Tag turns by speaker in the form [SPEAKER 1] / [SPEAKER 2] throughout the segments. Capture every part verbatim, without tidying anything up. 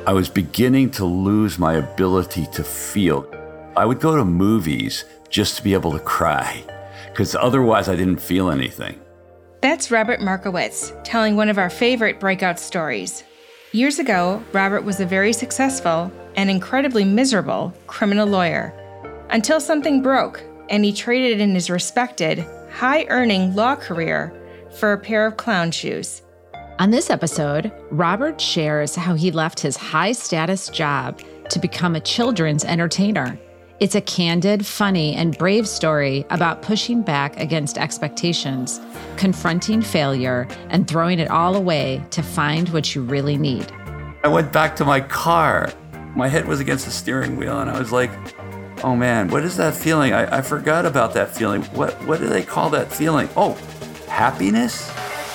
[SPEAKER 1] I was beginning to lose my ability to feel. I would go to movies just to be able to cry, because otherwise I didn't feel anything.
[SPEAKER 2] That's Robert Markowitz telling one of our favorite breakout stories. Years ago, Robert was a very successful and incredibly miserable criminal lawyer, until something broke and he traded in his respected, high-earning law career for a pair of clown shoes.
[SPEAKER 3] On this episode, Robert shares how he left his high-status job to become a children's entertainer. It's a candid, funny, and brave story about pushing back against expectations, confronting failure, and throwing it all away to find what you really need.
[SPEAKER 1] I went back to my car. My head was against the steering wheel, and I was like, oh man, what is that feeling? I, I forgot about that feeling. What, what do they call that feeling? Oh, happiness?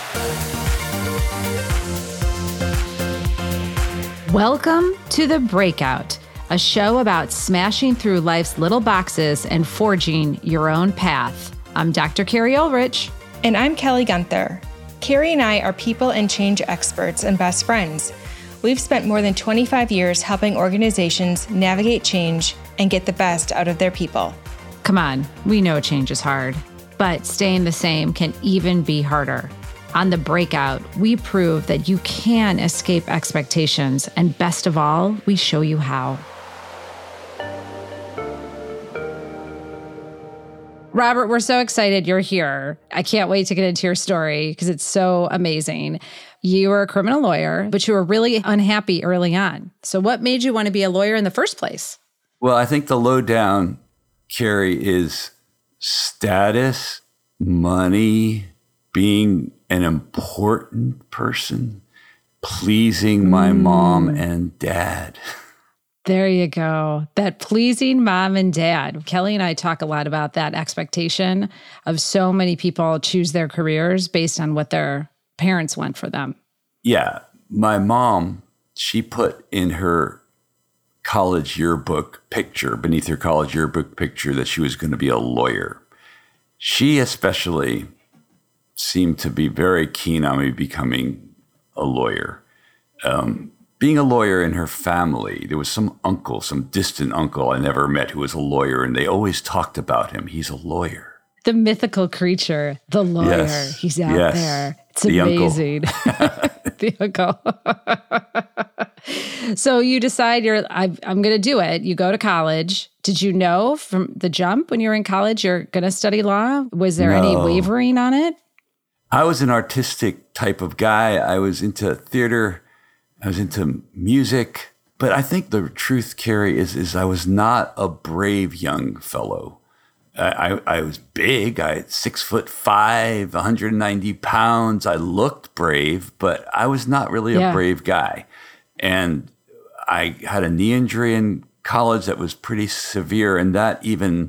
[SPEAKER 3] Welcome to The Breakout, a show about smashing through life's little boxes and forging your own path. I'm Doctor Carrie Ulrich.
[SPEAKER 2] And I'm Kelly Gunther. Carrie and I are people and change experts and best friends. We've spent more than twenty-five years helping organizations navigate change and get the best out of their people.
[SPEAKER 3] Come on, we know change is hard, but staying the same can even be harder. On The Breakout, we prove that you can escape expectations, and best of all, we show you how. Robert, we're so excited you're here. I can't wait to get into your story because it's so amazing. You were a criminal lawyer, but you were really unhappy early on. So what made you want to be a lawyer in the first place?
[SPEAKER 1] Well, I think the lowdown, Carrie, is status, money, being an important person, pleasing my mm. mom and dad.
[SPEAKER 3] There you go. That pleasing mom and dad. Kelly and I talk a lot about that expectation of so many people choose their careers based on what their parents want for them.
[SPEAKER 1] Yeah. My mom, she put in her college yearbook picture, beneath her college yearbook picture, that she was going to be a lawyer. She especially seemed to be very keen on me becoming a lawyer. Um, being a lawyer in her family, there was some uncle, some distant uncle I never met who was a lawyer, and they always talked about him. He's a lawyer.
[SPEAKER 3] The mythical creature, the lawyer.
[SPEAKER 1] Yes.
[SPEAKER 3] He's out
[SPEAKER 1] yes.
[SPEAKER 3] there. It's
[SPEAKER 1] the
[SPEAKER 3] amazing. The uncle. So you decide you're, I, I'm going to do it. You go to college. Did you know from the jump when you were in college you're going to study law? Was there
[SPEAKER 1] no.
[SPEAKER 3] any wavering on it?
[SPEAKER 1] I was an artistic type of guy. I was into theater. I was into music. But I think the truth, Carrie, is, is I was not a brave young fellow. I, I, I was big. I had six foot five, one hundred ninety pounds. I looked brave, but I was not really
[SPEAKER 3] yeah.
[SPEAKER 1] a brave guy. And I had a knee injury in college that was pretty severe, and that even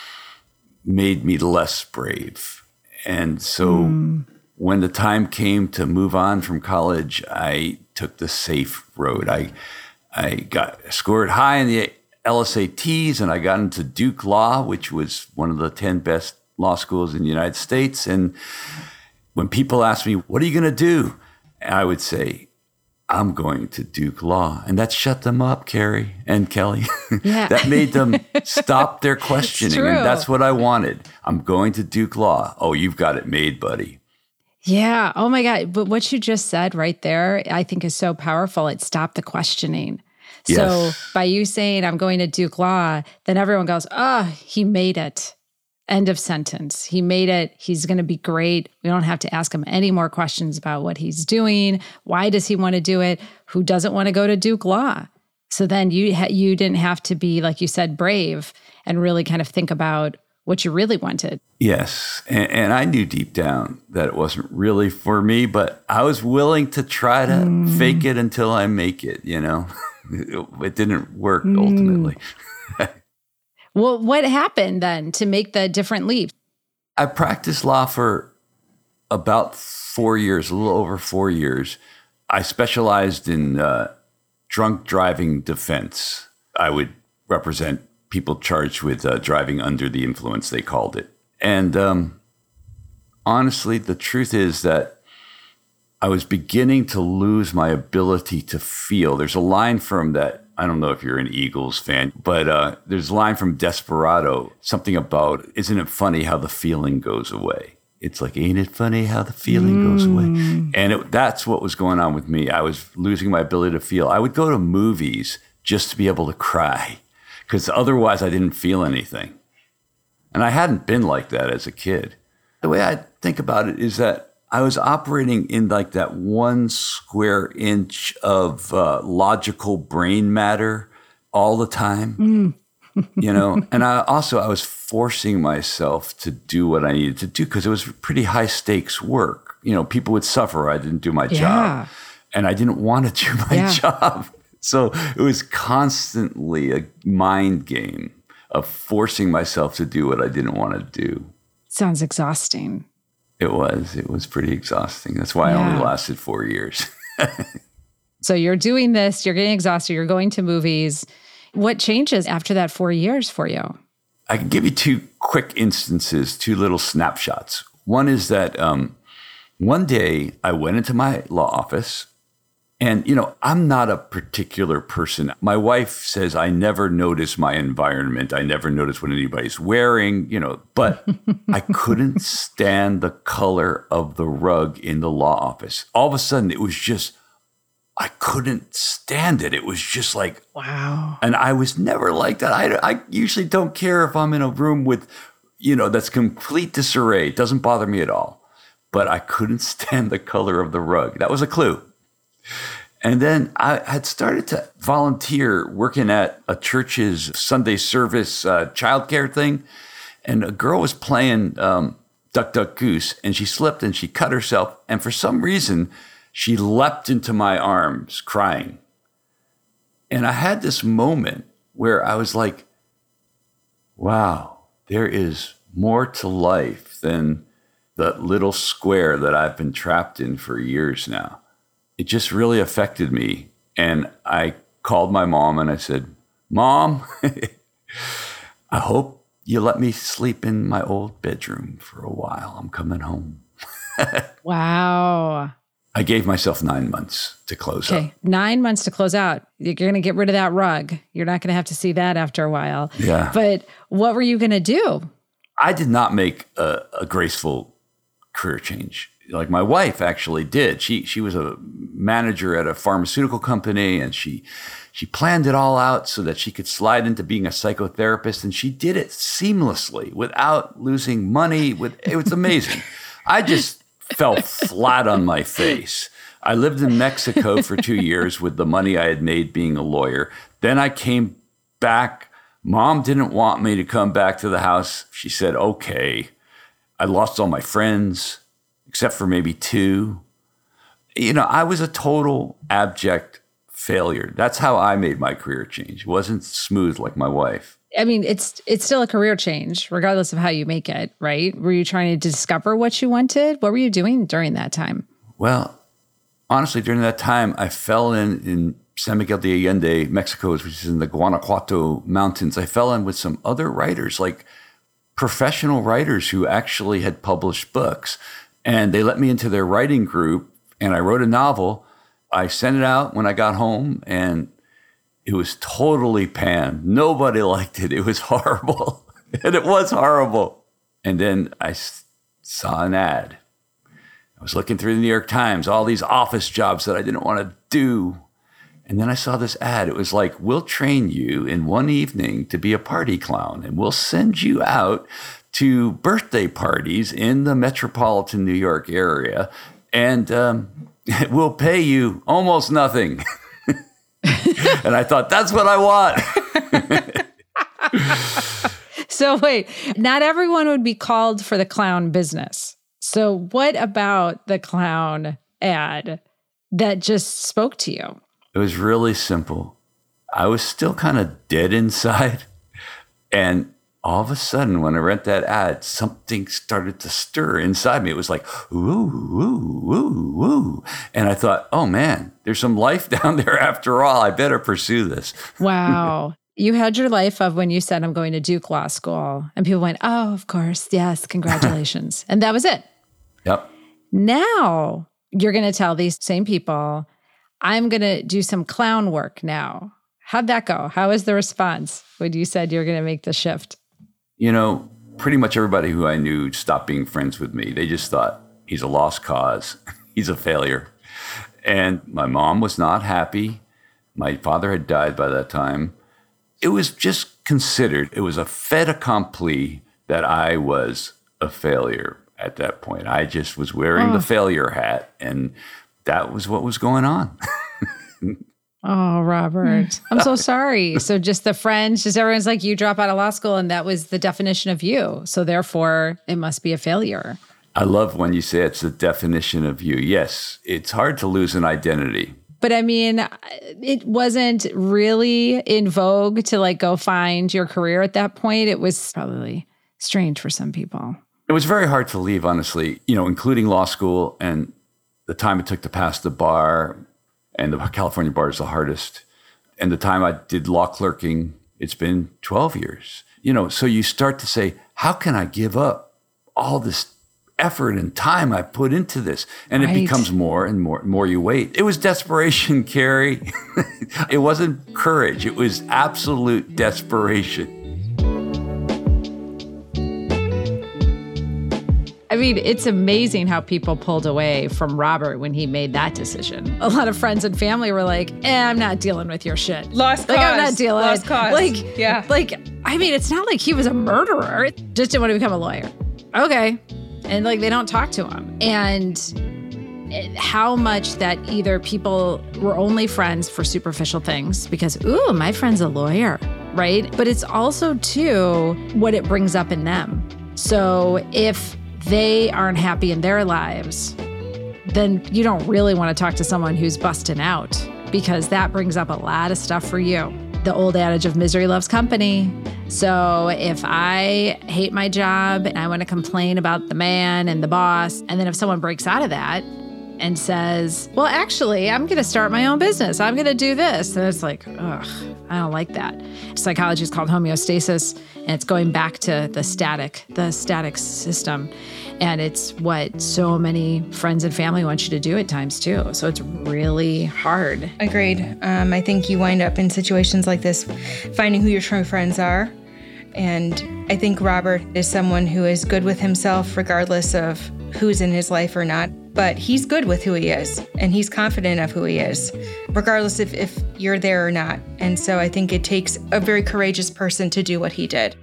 [SPEAKER 1] made me less brave. And so mm. when the time came to move on from college, I took the safe road. I I got scored high in the L S A Ts, and I got into Duke Law, which was one of the ten best law schools in the United States. And when people asked me, what are you going to do? I would say, I'm going to Duke Law. And that shut them up, Carrie and Kelly.
[SPEAKER 3] Yeah.
[SPEAKER 1] That made them stop their questioning. And that's what I wanted. I'm going to Duke Law. Oh, you've got it made, buddy.
[SPEAKER 3] Yeah. Oh my God. But what you just said right there, I think is so powerful. It stopped the questioning.
[SPEAKER 1] Yes.
[SPEAKER 3] So by you saying I'm going to Duke Law, then everyone goes, oh, he made it. End of sentence. He made it. He's going to be great. We don't have to ask him any more questions about what he's doing. Why does he want to do it? Who doesn't want to go to Duke Law? So then you ha- you didn't have to be, like you said, brave and really kind of think about what you really wanted.
[SPEAKER 1] Yes. And, and I knew deep down that it wasn't really for me, but I was willing to try to mm. fake it until I make it, you know? it, it didn't work mm. ultimately.
[SPEAKER 3] Well, what happened then to make the different leap?
[SPEAKER 1] I practiced law for about four years, a little over four years. I specialized in uh, drunk driving defense. I would represent people charged with uh, driving under the influence, they called it. And um, honestly, the truth is that I was beginning to lose my ability to feel. There's a line from that, I don't know if you're an Eagles fan, but uh, there's a line from Desperado, something about, isn't it funny how the feeling goes away? It's like, ain't it funny how the feeling mm. goes away? And it, that's what was going on with me. I was losing my ability to feel. I would go to movies just to be able to cry because otherwise I didn't feel anything. And I hadn't been like that as a kid. The way I think about it is that I was operating in like that one square inch of uh, logical brain matter all the time. Mm. You know, and I also, I was forcing myself to do what I needed to do because it was pretty high stakes work. You know, people would suffer. I didn't do my yeah. job and I didn't want to do my yeah. job. So it was constantly a mind game of forcing myself to do what I didn't want to do.
[SPEAKER 3] Sounds exhausting.
[SPEAKER 1] It was. It was pretty exhausting. That's why yeah. I only lasted four years.
[SPEAKER 3] So you're doing this, you're getting exhausted, you're going to movies. What changes after that four years for you?
[SPEAKER 1] I can give you two quick instances, two little snapshots. One is that um, one day I went into my law office and, you know, I'm not a particular person. My wife says I never notice my environment. I never notice what anybody's wearing, you know, but I couldn't stand the color of the rug in the law office. All of a sudden, it was just, I couldn't stand it. It was just like,
[SPEAKER 3] wow.
[SPEAKER 1] And I was never like that. I, I usually don't care if I'm in a room with, you know, that's complete disarray. It doesn't bother me at all. But I couldn't stand the color of the rug. That was a clue. And then I had started to volunteer working at a church's Sunday service uh, childcare thing. And a girl was playing um, Duck, Duck, Goose, and she slipped and she cut herself. And for some reason, she leapt into my arms crying. And I had this moment where I was like, wow, there is more to life than that little square that I've been trapped in for years now. It just really affected me. And I called my mom and I said, Mom, I hope you let me sleep in my old bedroom for a while. I'm coming home.
[SPEAKER 3] Wow.
[SPEAKER 1] I gave myself nine months to close
[SPEAKER 3] okay.
[SPEAKER 1] up.
[SPEAKER 3] Nine months to close out. You're going to get rid of that rug. You're not going to have to see that after a while.
[SPEAKER 1] Yeah.
[SPEAKER 3] But what were you going to do?
[SPEAKER 1] I did not make a, a graceful career change. Like my wife actually did. She she was a manager at a pharmaceutical company, and she she planned it all out so that she could slide into being a psychotherapist, and she did it seamlessly without losing money. With it was amazing. I just fell flat on my face. I lived in Mexico for two years with the money I had made being a lawyer. Then I came back. Mom didn't want me to come back to the house. She said, okay. I lost all my friends, except for maybe two. You know, I was a total abject failure. That's how I made my career change. It wasn't smooth like my wife.
[SPEAKER 3] I mean, it's it's still a career change, regardless of how you make it, right? Were you trying to discover what you wanted? What were you doing during that time?
[SPEAKER 1] Well, honestly, during that time, I fell in in San Miguel de Allende, Mexico, which is in the Guanajuato Mountains. I fell in with some other writers, like professional writers who actually had published books. And they let me into their writing group, and I wrote a novel. I sent it out when I got home, and it was totally panned. Nobody liked it. It was horrible. And it was horrible. And then I saw an ad. I was looking through the New York Times, all these office jobs that I didn't want to do. And then I saw this ad. It was like, we'll train you in one evening to be a party clown, and we'll send you out to birthday parties in the metropolitan New York area, and um, we'll pay you almost nothing. And I thought, that's what I want.
[SPEAKER 3] So wait, not everyone would be called for the clown business. So what about the clown ad that just spoke to you?
[SPEAKER 1] It was really simple. I was still kind of dead inside. And all of a sudden, when I read that ad, something started to stir inside me. It was like, ooh, ooh, ooh, ooh. And I thought, oh man, there's some life down there after all. I better pursue this.
[SPEAKER 3] Wow. You had your life of when you said, I'm going to Duke Law School. And people went, oh, of course. Yes. Congratulations. And that was it.
[SPEAKER 1] Yep.
[SPEAKER 3] Now you're going to tell these same people, I'm going to do some clown work now. How'd that go? How was the response when you said you were going to make the shift?
[SPEAKER 1] You know, pretty much everybody who I knew stopped being friends with me. They just thought, he's a lost cause. He's a failure. And my mom was not happy. My father had died by that time. It was just considered, it was a fait accompli that I was a failure at that point. I just was wearing oh. the failure hat, and that was what was going on.
[SPEAKER 3] Oh, Robert, I'm so sorry. So just the friends, just everyone's like, you drop out of law school, and that was the definition of you. So therefore, it must be a failure.
[SPEAKER 1] I love when you say it's the definition of you. Yes, it's hard to lose an identity.
[SPEAKER 3] But I mean, it wasn't really in vogue to like go find your career at that point. It was probably strange for some people.
[SPEAKER 1] It was very hard to leave, honestly, you know, including law school and the time it took to pass the bar. And the California bar is the hardest. And the time I did law clerking, it's been twelve years. You know, so you start to say, how can I give up all this effort and time I put into this? And right. It becomes more and more, more you wait. It was desperation, Carrie. It wasn't courage. It was absolute desperation.
[SPEAKER 3] I mean, it's amazing how people pulled away from Robert when he made that decision. A lot of friends and family were like, eh, I'm not dealing with your shit.
[SPEAKER 2] Lost
[SPEAKER 3] like,
[SPEAKER 2] cause.
[SPEAKER 3] I'm not dealing.
[SPEAKER 2] Lost cause.
[SPEAKER 3] Like,
[SPEAKER 2] yeah.
[SPEAKER 3] Like, I mean, it's not like he was a murderer. Just didn't want to become a lawyer. Okay. And like, they don't talk to him. And how much that either people were only friends for superficial things because, ooh, my friend's a lawyer, right? But it's also, too, what it brings up in them. So if they aren't happy in their lives, then you don't really want to talk to someone who's busting out because that brings up a lot of stuff for you. The old adage of misery loves company. So if I hate my job and I want to complain about the man and the boss, and then if someone breaks out of that and says, well, actually, I'm going to start my own business. I'm going to do this. And it's like, ugh, I don't like that. Psychology is called homeostasis, and it's going back to the static, the static system. And it's what so many friends and family want you to do at times, too. So it's really hard.
[SPEAKER 2] Agreed. Um, I think you wind up in situations like this, finding who your true friends are. And I think Robert is someone who is good with himself, regardless of who's in his life or not. But he's good with who he is, and he's confident of who he is, regardless if, if you're there or not. And so I think it takes a very courageous person to do what he did.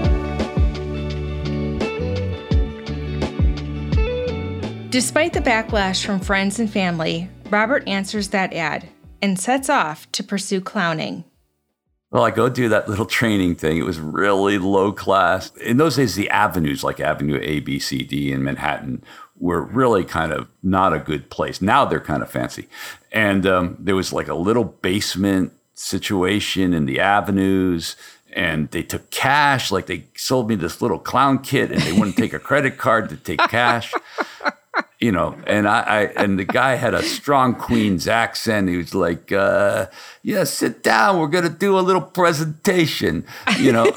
[SPEAKER 2] Despite the backlash from friends and family, Robert answers that ad and sets off to pursue clowning.
[SPEAKER 1] Well, I go do that little training thing. It was really low class. In those days, the avenues like Avenue A, B, C, D in Manhattan were really kind of not a good place. Now they're kind of fancy. And um, there was like a little basement situation in the avenues, and they took cash. Like they sold me this little clown kit, and they wouldn't take a credit card to take cash. You know, and I, I and the guy had a strong Queens accent. He was like, uh, yeah, sit down. We're going to do a little presentation, you know.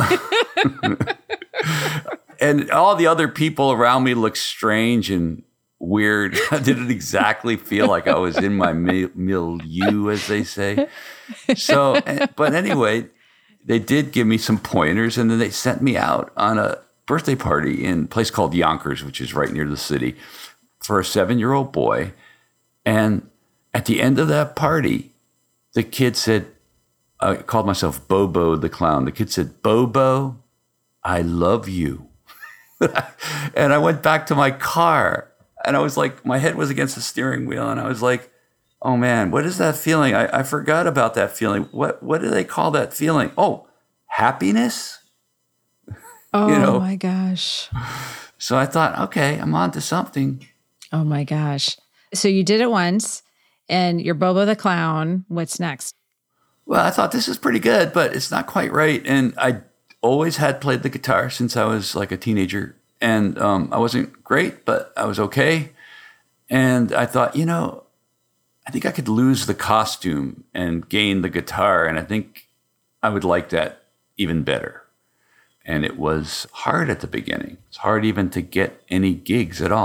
[SPEAKER 1] And all the other people around me looked strange and weird. I didn't exactly feel like I was in my milieu, as they say. So, but anyway, they did give me some pointers, and then they sent me out on a birthday party in a place called Yonkers, which is right near the city, for a seven-year-old boy. And at the end of that party, the kid said, I called myself Bobo the Clown. The kid said, Bobo, I love you. And I went back to my car, and I was like, my head was against the steering wheel, and I was like, oh man, what is that feeling? I, I forgot about that feeling. What what do they call that feeling? Oh, happiness?
[SPEAKER 3] Oh,
[SPEAKER 1] you know?
[SPEAKER 3] My gosh.
[SPEAKER 1] So I thought, okay, I'm on to something.
[SPEAKER 3] Oh my gosh. So you did it once, and you're Bobo the Clown. What's next?
[SPEAKER 1] Well, I thought this is pretty good, but it's not quite right. And I always had played the guitar since I was like a teenager. And um, I wasn't great, but I was okay. And I thought, you know, I think I could lose the costume and gain the guitar. And I think I would like that even better. And it was hard at the beginning. It's hard even to get any gigs at all.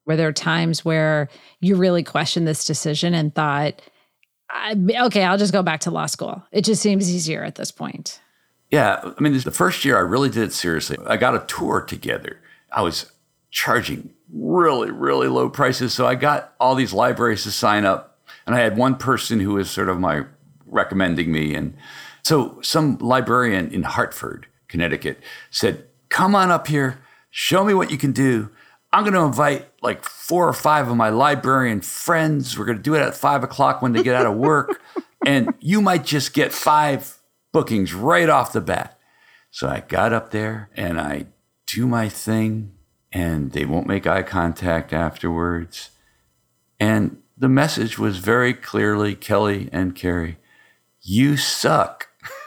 [SPEAKER 3] Were there times where you really questioned this decision and thought, okay, I'll just go back to law school. It just seems easier at this point.
[SPEAKER 1] Yeah. I mean, this, the first year I really did it seriously. I got a tour together. I was charging really, really low prices. So I got all these libraries to sign up. And I had one person who was sort of my recommending me. And so some librarian in Hartford, Connecticut said, come on up here, show me what you can do. I'm going to invite like four or five of my librarian friends. We're going to do it at five o'clock when they get out of work. And you might just get five bookings right off the bat. So I got up there and I do my thing and they won't make eye contact afterwards. And the message was very clearly, Kelly and Carrie, you suck.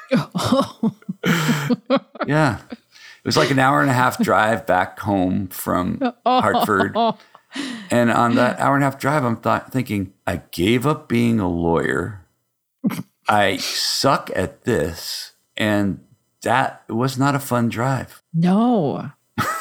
[SPEAKER 1] Yeah. It was like an hour and a half drive back home from Hartford. And on that hour and a half drive, I'm th- thinking, I gave up being a lawyer. I suck at this. And that was not a fun drive.
[SPEAKER 3] No.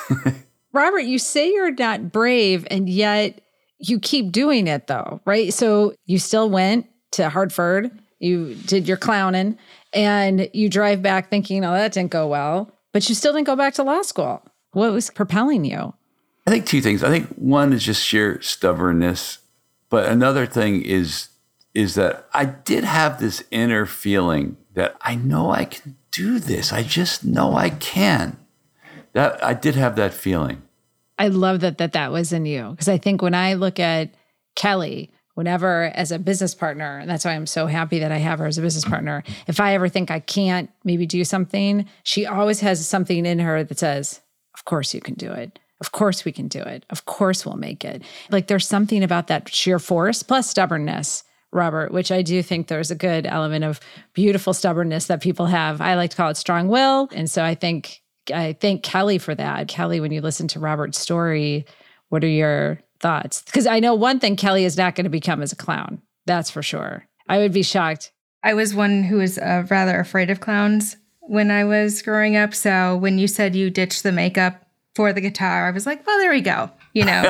[SPEAKER 3] Robert, you say you're not brave, and yet you keep doing it though, right? So you still went to Hartford. You did your clowning, and you drive back thinking, oh, that didn't go well. But you still didn't go back to law school. What was propelling you?
[SPEAKER 1] I think two things. I think one is just sheer stubbornness. But another thing is, is that I did have this inner feeling that I know I can do this. I just know I can. That I did have that feeling.
[SPEAKER 3] I love that that, that was in you. Because I think when I look at Kelly, whenever as a business partner, and that's why I'm so happy that I have her as a business partner, if I ever think I can't maybe do something, she always has something in her that says, of course you can do it. Of course we can do it. Of course we'll make it. Like there's something about that sheer force plus stubbornness, Robert, which I do think there's a good element of beautiful stubbornness that people have. I like to call it strong will. And so I think, I thank Kelly for that. Kelly, when you listen to Robert's story, what are your thoughts? Because I know one thing, Kelly is not going to become as a clown. That's for sure. I would be shocked.
[SPEAKER 2] I was one who was uh, rather afraid of clowns when I was growing up. So when you said you ditched the makeup for the guitar, I was like, well, there we go. You know,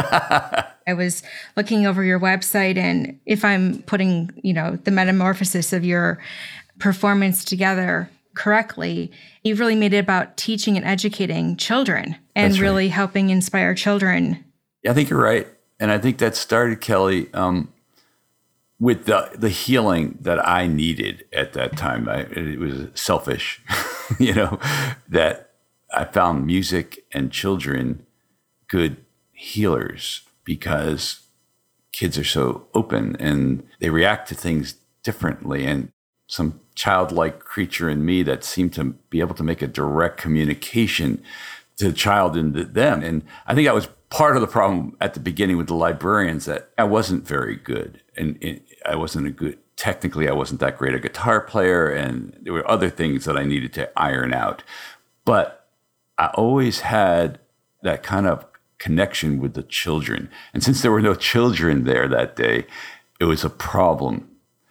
[SPEAKER 2] I was looking over your website, and if I'm putting, you know, the metamorphosis of your performance together correctly, you've really made it about teaching and educating children and
[SPEAKER 1] That's
[SPEAKER 2] really
[SPEAKER 1] right.
[SPEAKER 2] helping inspire children.
[SPEAKER 1] Yeah, I think you're right. And I think that started, Kelly, um, with the the healing that I needed at that time. I, it was selfish, you know, that I found music and children good healers because kids are so open and they react to things differently. And some childlike creature in me that seemed to be able to make a direct communication to the child and to them. And I think that was part of the problem at the beginning with the librarians, that I wasn't very good. And it, I wasn't a good, technically, I wasn't that great a guitar player. And there were other things that I needed to iron out. But I always had that kind of connection with the children. And since there were no children there that day, it was a problem.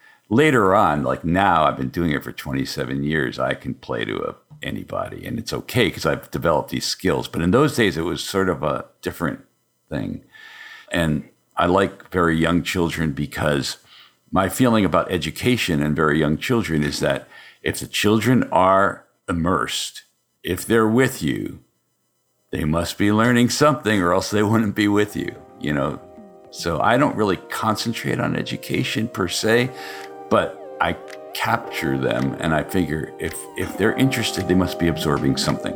[SPEAKER 1] Later on, like now, I've been doing it for twenty-seven years. I can play to a, anybody, and it's okay because I've developed these skills. But in those days, it was sort of a different thing. And I like very young children because my feeling about education and very young children is that if the children are immersed, if they're with you, they must be learning something or else they wouldn't be with you, you know? So I don't really concentrate on education per se, but I capture them and I figure if, if they're interested, they must be absorbing something.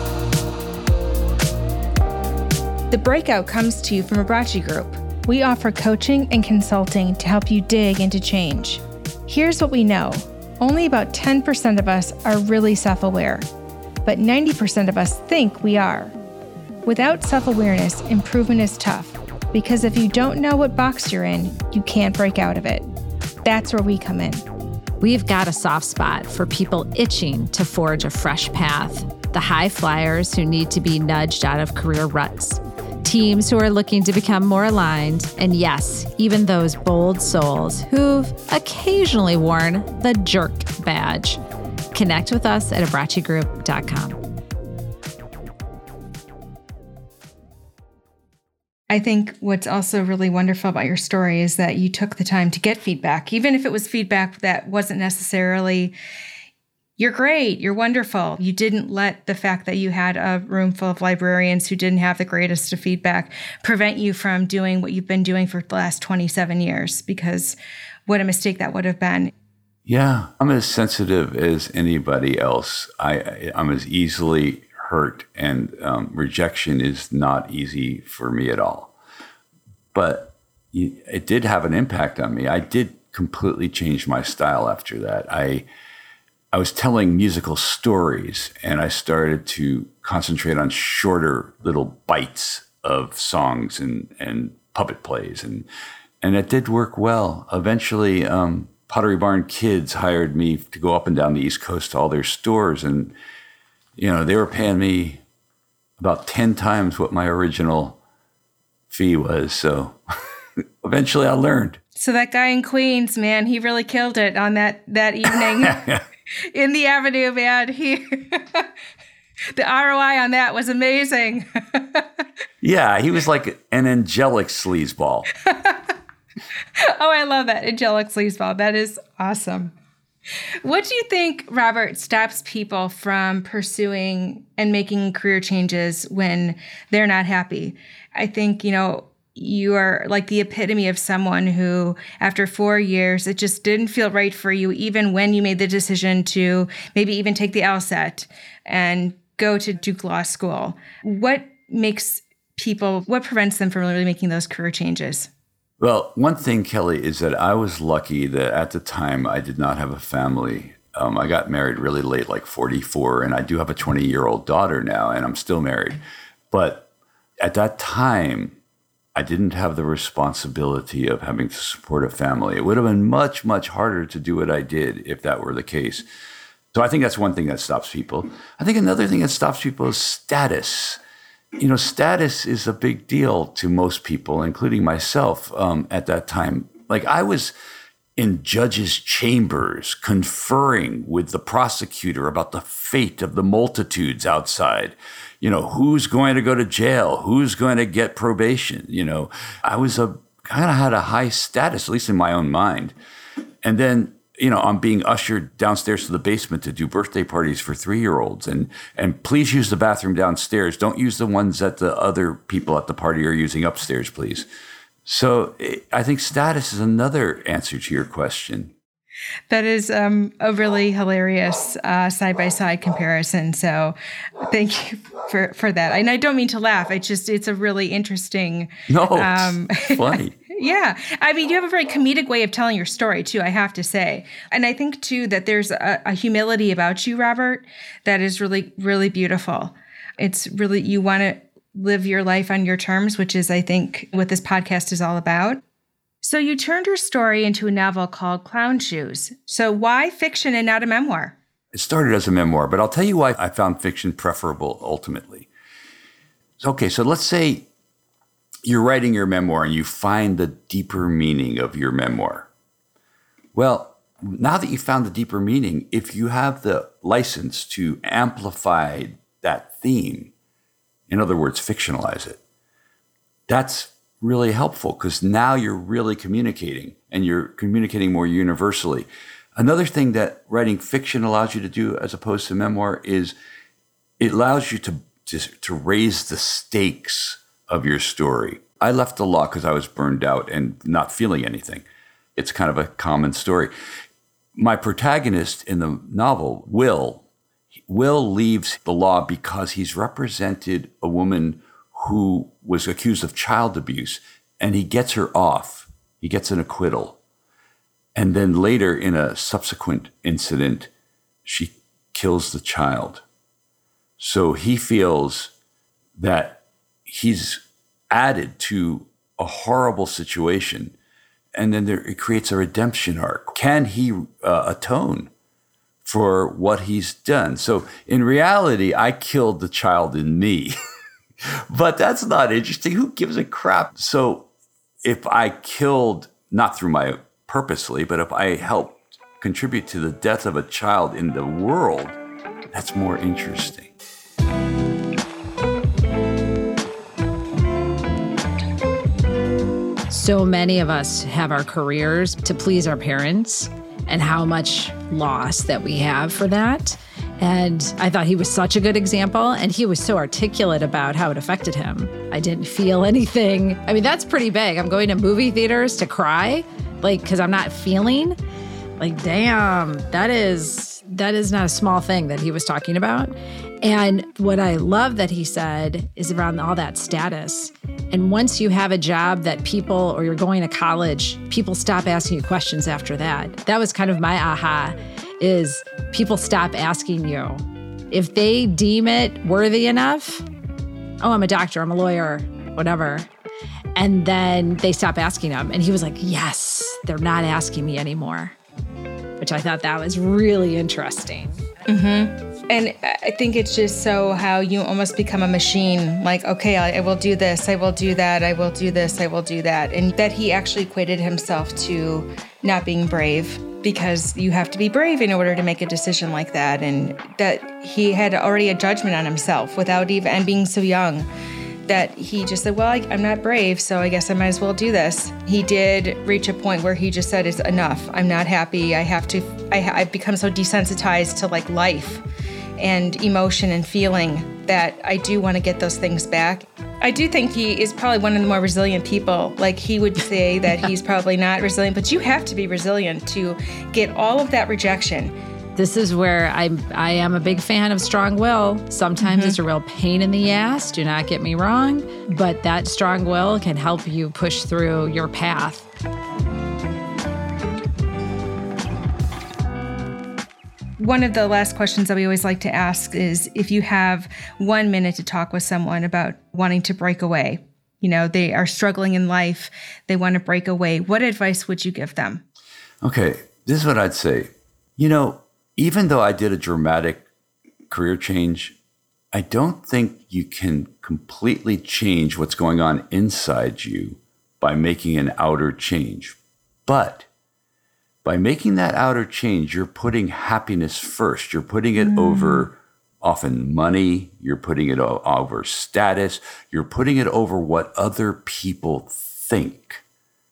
[SPEAKER 2] The Breakout comes to you from Abrachi Group. We offer coaching and consulting to help you dig into change. Here's what we know. Only about ten percent of us are really self-aware, but ninety percent of us think we are. Without self-awareness, improvement is tough, because if you don't know what box you're in, you can't break out of it. That's where we come in.
[SPEAKER 3] We've got a soft spot for people itching to forge a fresh path, the high flyers who need to be nudged out of career ruts, teams who are looking to become more aligned, and yes, even those bold souls who've occasionally worn the jerk badge. Connect with us at abrachi group dot com.
[SPEAKER 2] I think what's also really wonderful about your story is that you took the time to get feedback, even if it was feedback that wasn't necessarily, you're great, you're wonderful. You didn't let the fact that you had a room full of librarians who didn't have the greatest of feedback prevent you from doing what you've been doing for the last twenty-seven years, because what a mistake that would have been.
[SPEAKER 1] Yeah, I'm as sensitive as anybody else. I, I'm as easily hurt, and um, rejection is not easy for me at all. But it did have an impact on me. I did completely change my style after that. I I was telling musical stories, and I started to concentrate on shorter little bites of songs and, and puppet plays, and and it did work well. Eventually, um, Pottery Barn Kids hired me to go up and down the East Coast to all their stores, and you know, they were paying me about ten times what my original fee was. So eventually I learned.
[SPEAKER 2] So that guy in Queens, man, he really killed it on that, that evening in the Avenue, man. He, the R O I on that was amazing.
[SPEAKER 1] Yeah, he was like an angelic sleazeball.
[SPEAKER 2] Oh, I love that. Angelic sleazeball. That is awesome. What do you think, Robert, stops people from pursuing and making career changes when they're not happy? I think, you know, you are like the epitome of someone who, after four years, it just didn't feel right for you, even when you made the decision to maybe even take the LSAT and go to Duke Law School. What makes people, what prevents them from really making those career changes?
[SPEAKER 1] Well, one thing, Kelly, is that I was lucky that at the time I did not have a family. Um, I got married really late, like forty-four, and I do have a twenty-year-old daughter now, and I'm still married. But at that time, I didn't have the responsibility of having to support a family. It would have been much, much harder to do what I did if that were the case. So I think that's one thing that stops people. I think another thing that stops people is status. You know, status is a big deal to most people, including myself, um, at that time. Like, I was in judges' chambers conferring with the prosecutor about the fate of the multitudes outside. You know, who's going to go to jail? Who's going to get probation? You know, I was a kind of had a high status, at least in my own mind. And then, you know, I'm being ushered downstairs to the basement to do birthday parties for three-year-olds. And and please use the bathroom downstairs. Don't use the ones that the other people at the party are using upstairs, please. So I think status is another answer to your question.
[SPEAKER 2] That is um, a really hilarious uh, side-by-side comparison. So thank you for, for that. And I don't mean to laugh. I just, it's a really interesting.
[SPEAKER 1] No, um, it's funny.
[SPEAKER 2] Yeah. I mean, you have a very comedic way of telling your story, too, I have to say. And I think, too, that there's a, a humility about you, Robert, that is really, really beautiful. It's really, you want to live your life on your terms, which is, I think, what this podcast is all about. So you turned your story into a novel called Clown Shoes. So why fiction and not a memoir?
[SPEAKER 1] It started as a memoir, but I'll tell you why I found fiction preferable ultimately. Okay, so let's say you're writing your memoir and you find the deeper meaning of your memoir. Well, now that you found the deeper meaning, if you have the license to amplify that theme, in other words, fictionalize it, that's really helpful because now you're really communicating and you're communicating more universally. Another thing that writing fiction allows you to do as opposed to memoir is it allows you to, to, to raise the stakes of your story. I left the law because I was burned out and not feeling anything. It's kind of a common story. My protagonist in the novel, Will, Will leaves the law because he's represented a woman who was accused of child abuse, and he gets her off. He gets an acquittal. And then later, in a subsequent incident, she kills the child. So he feels that he's added to a horrible situation, and then there, it creates a redemption arc. Can he uh, atone for what he's done? So in reality, I killed the child in me. But that's not interesting. Who gives a crap? So if I killed, not through my purposely, but if I helped contribute to the death of a child in the world, that's more interesting.
[SPEAKER 3] so many of us have our careers to please our parents and how much loss that we have for that. And I thought he was such a good example, and he was so articulate about how it affected him. I didn't feel anything. I mean, that's pretty big. I'm going to movie theaters to cry, like, because I'm not feeling. Like, damn, that is that is not a small thing that he was talking about. And what I love that he said is around all that status. And once you have a job that people, or you're going to college, people stop asking you questions after that. That was kind of my aha, is people stop asking you. If they deem it worthy enough, oh, I'm a doctor, I'm a lawyer, whatever. And then they stop asking them. And he was like, yes, they're not asking me anymore, which I thought that was really interesting.
[SPEAKER 2] Mm-hmm. And I think it's just so how you almost become a machine, like, okay, I, I will do this, I will do that, I will do this, I will do that. And that he actually equated himself to not being brave, because you have to be brave in order to make a decision like that. And that he had already a judgment on himself without even, and being so young, that he just said, well, I, I'm not brave, so I guess I might as well do this. He did reach a point where he just said, it's enough. I'm not happy. I have to, I, I've become so desensitized to like life and emotion and feeling that I do want to get those things back. I do think he is probably one of the more resilient people. Like, he would say that he's probably not resilient, but you have to be resilient to get all of that rejection.
[SPEAKER 3] This is where I I am a big fan of strong will. Sometimes mm-hmm. it's a real pain in the ass, do not get me wrong, but that strong will can help you push through your path.
[SPEAKER 2] One of the last questions that we always like to ask is if you have one minute to talk with someone about wanting to break away. You know, they are struggling in life, they want to break away. What advice would you give them?
[SPEAKER 1] Okay, this is what I'd say. You know, even though I did a dramatic career change, I don't think you can completely change what's going on inside you by making an outer change. But by making that outer change, you're putting happiness first. You're putting it mm. over often money. You're putting it o- over status. You're putting it over what other people think.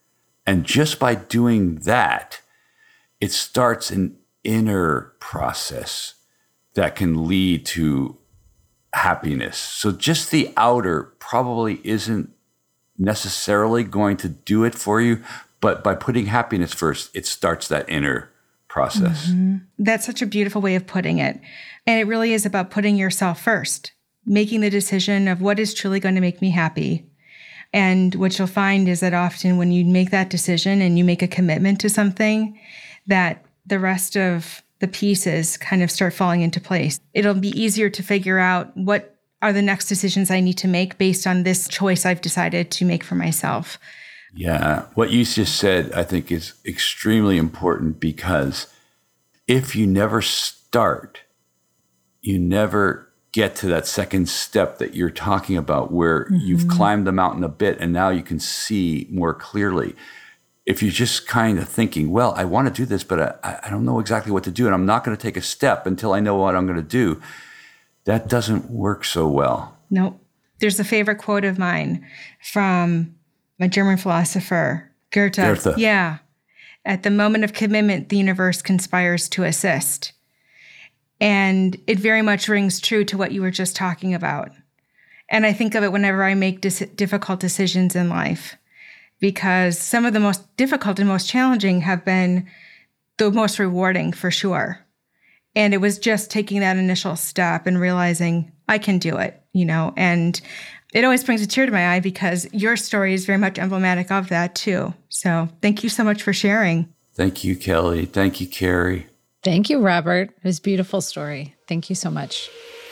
[SPEAKER 1] And just by doing that, it starts an inner process that can lead to happiness. So just the outer probably isn't necessarily going to do it for you, but by putting happiness first, it starts that inner process.
[SPEAKER 2] Mm-hmm. That's such a beautiful way of putting it. And it really is about putting yourself first, making the decision of what is truly going to make me happy. And what you'll find is that often when you make that decision and you make a commitment to something, that the rest of the pieces kind of start falling into place. It'll be easier to figure out what are the next decisions I need to make based on this choice I've decided to make for myself.
[SPEAKER 1] Yeah, what you just said, I think, is extremely important, because if you never start, you never get to that second step that you're talking about, where mm-hmm. you've climbed the mountain a bit and now you can see more clearly. If you're just kind of thinking, well, I want to do this, but I, I don't know exactly what to do, and I'm not going to take a step until I know what I'm going to do, that doesn't work so well.
[SPEAKER 2] Nope. There's a favorite quote of mine from a German philosopher, Goethe.
[SPEAKER 1] Goethe.
[SPEAKER 2] Yeah. At the moment of commitment, the universe conspires to assist. And it very much rings true to what you were just talking about. And I think of it whenever I make dis- difficult decisions in life, because some of the most difficult and most challenging have been the most rewarding for sure. And it was just taking that initial step and realizing I can do it, you know, and it always brings a tear to my eye because your story is very much emblematic of that too. So thank you so much for sharing.
[SPEAKER 1] Thank you, Kelly. Thank you, Carrie.
[SPEAKER 3] Thank you, Robert. It was a beautiful story. Thank you so much.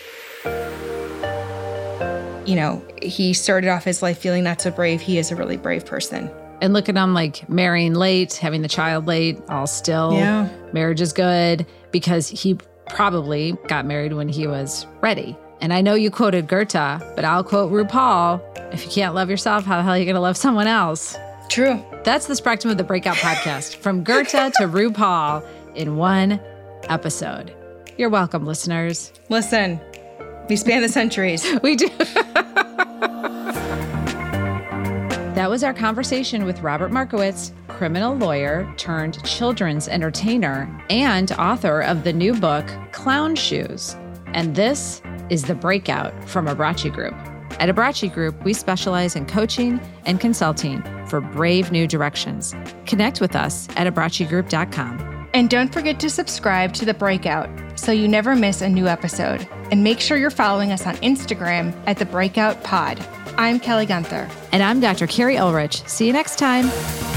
[SPEAKER 2] You know, he started off his life feeling not so brave. He is a really brave person.
[SPEAKER 3] And look at him, like marrying late, having the child late, all still.
[SPEAKER 2] Yeah.
[SPEAKER 3] Marriage is good because he probably got married when he was ready. And I know you quoted Goethe, but I'll quote RuPaul. If you can't love yourself, how the hell are you going to love someone else?
[SPEAKER 2] True.
[SPEAKER 3] That's the Spectrum of the Breakout podcast, from Goethe to RuPaul in one episode. You're welcome, listeners.
[SPEAKER 2] Listen, we span the centuries.
[SPEAKER 3] We do. That was our conversation with Robert Markowitz, criminal lawyer turned children's entertainer and author of the new book, Clown Shoes. And this is The Breakout from Abbracci Group. At Abbracci Group, we specialize in coaching and consulting for brave new directions. Connect with us at abbracci group dot com.
[SPEAKER 2] And don't forget to subscribe to The Breakout so you never miss a new episode. And make sure you're following us on Instagram at The Breakout Pod. I'm Kelly Gunther.
[SPEAKER 3] And I'm Doctor Carrie Ulrich. See you next time.